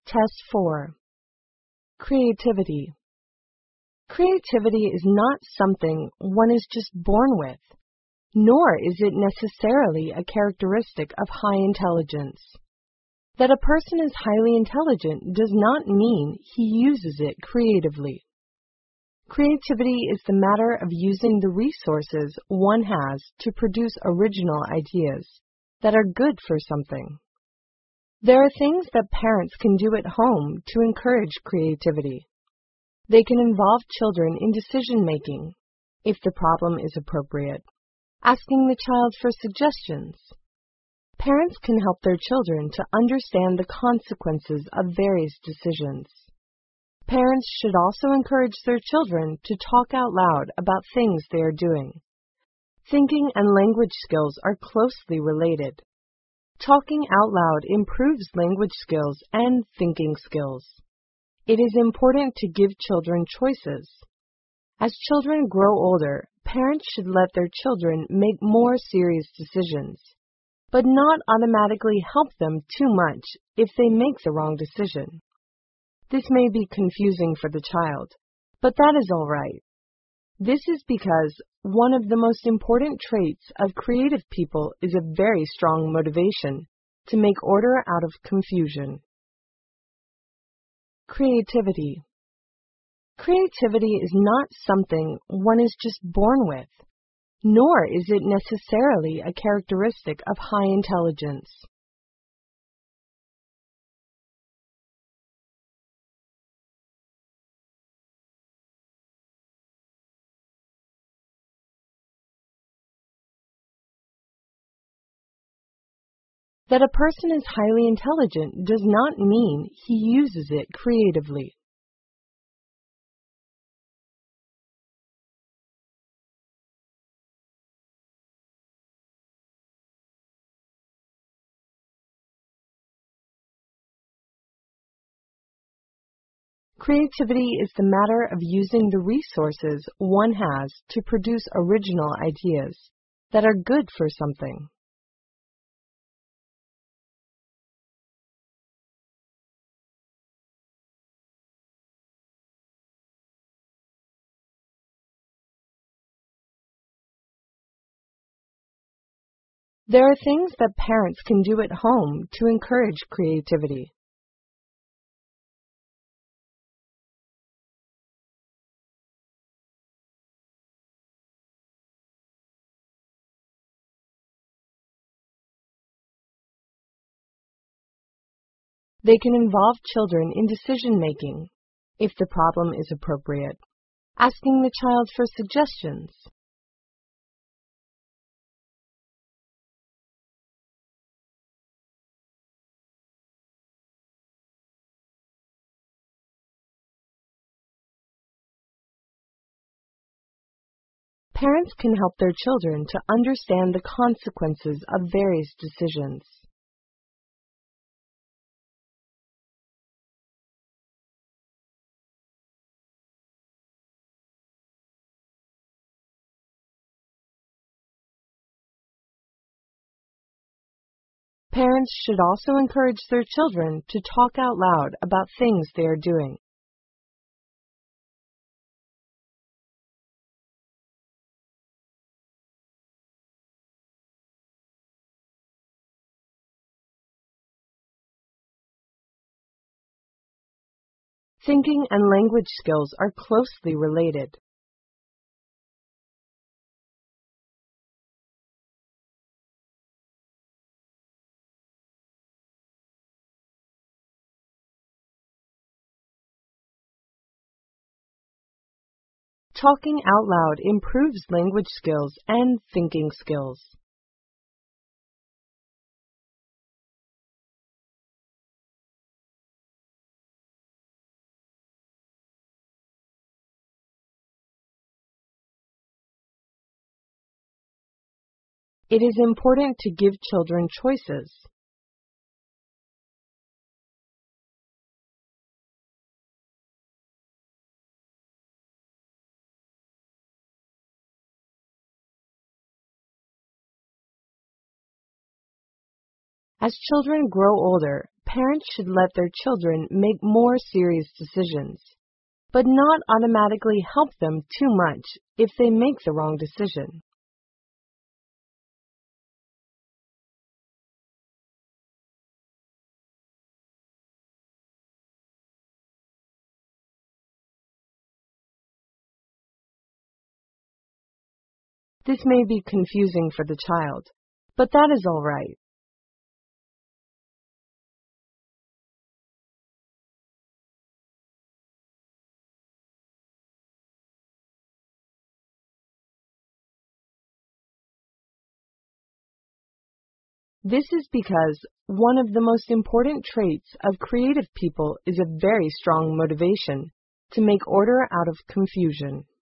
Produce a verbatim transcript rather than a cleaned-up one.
Test four. Creativity. Creativity is not something one is just born with, nor is it necessarily a characteristic of high intelligence. That a person is highly intelligent does not mean he uses it creatively. Creativity is the matter of using the resources one has to produce original ideas that are good for something. There are things that parents can do at home to encourage creativity. They can involve children in decision-making, if the problem is appropriate, asking the child for suggestions. Parents can help their children to understand the consequences of various decisions. Parents should also encourage their children to talk out loud about things they are doing. Thinking and language skills are closely related. Talking out loud improves language skills and thinking skills. It is important to give children choices. As children grow older, parents should let their children make more serious decisions, but not automatically help them too much if they make the wrong decision. This may be confusing for the child, but that is all right. This is because one of the most important traits of creative people is a very strong motivation to make order out of confusion. Creativity. Creativity is not something one is just born with, nor is it necessarily a characteristic of high intelligence. That a person is highly intelligent does not mean he uses it creatively. Creativity is the matter of using the resources one has to produce original ideas that are good for something. There are things that parents can do at home to encourage creativity. They can involve children in decision-making, if the problem is appropriate, asking the child for suggestions. Parents can help their children to understand the consequences of various decisions. Parents should also encourage their children to talk out loud about things they are doing. Thinking and language skills are closely related. Talking out loud improves language skills and thinking skills. It is important to give children choices. As children grow older, parents should let their children make more serious decisions, but not automatically help them too much if they make the wrong decision. This may be confusing for the child, but that is all right. This is because one of the most important traits of creative people is a very strong motivation to make order out of confusion.